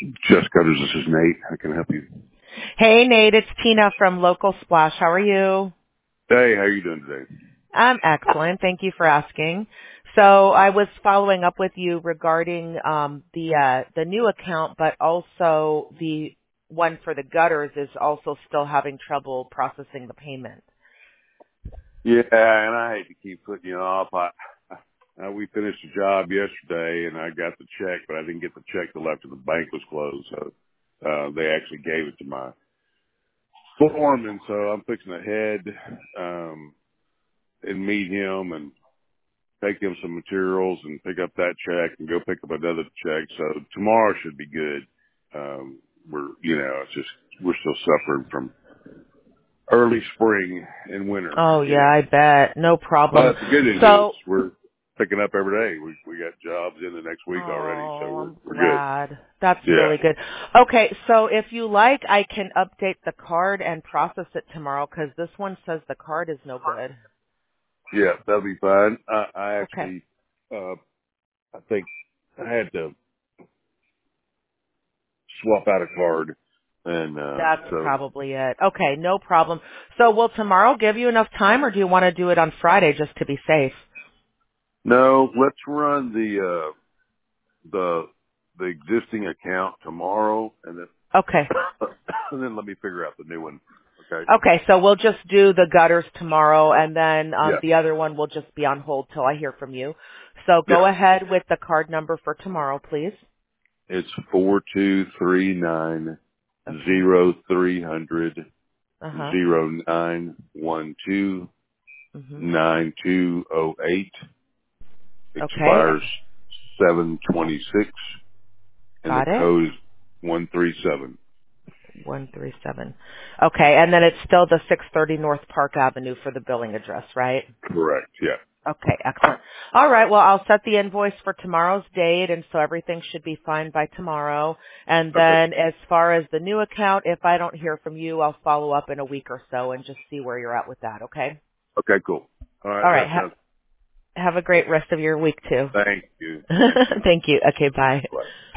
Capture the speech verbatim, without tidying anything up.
Just Gutters, this is Nate. How can I help you? Hey, Nate, it's Tina from Local Splash. How are you? Hey, how are you doing today? I'm excellent. Thank you for asking. So I was following up with you regarding um, the uh, the new account, but also the one for the gutters is also still having trouble processing the payment. Yeah, and I hate to keep putting you off. I, I we finished the job yesterday, and I got the check, but I didn't get the check till after the bank was closed. So uh, they actually gave it to my foreman. So I'm fixing to head um, and meet him and take him some materials and pick up that check and go pick up another check. So tomorrow should be good. Um, we're, you know, it's just we're still suffering from early spring and winter, Oh you yeah, know. I bet. No problem. But the good news is So we're picking up every day. We we got jobs in the next week already, so oh, we're I'm we're good. glad. That's Yeah, really good. Okay, so if you like, I can update the card and process it tomorrow because this one says the card is no good. yeah, that'll be fine. I, I Okay. actually, uh, I think I had to swap out a card, and uh, That's so probably it. Okay, no problem. So will tomorrow give you enough time or do you want to do it on Friday just to be safe? no, let's run the uh, the the existing account tomorrow, and then Okay. and then let me figure out the new one. Okay. Okay, so we'll just do the gutters tomorrow and then um, Yeah. the other one will just be on hold till I hear from you. So Yeah. go ahead with the card number for tomorrow, please. It's four two three nine Okay. zero three hundred Uh-huh. zero nine one two Mhm. nine two oh eight. Okay. Expires seven twenty six, and the Got it. code is one three seven. one three seven. Okay, and then it's still the six thirty North Park Avenue for the billing address, right? Correct. Yeah. Okay, excellent. All right, well, I'll set the invoice for tomorrow's date, and so everything should be fine by tomorrow. And Okay. then as far as the new account, if I don't hear from you, I'll follow up in a week or so and just see where you're at with that, okay? Okay. Cool. All right. All That right, ha- sounds. have a great rest of your week, too. Thank you. You too. Thank you. Okay, bye. Bye.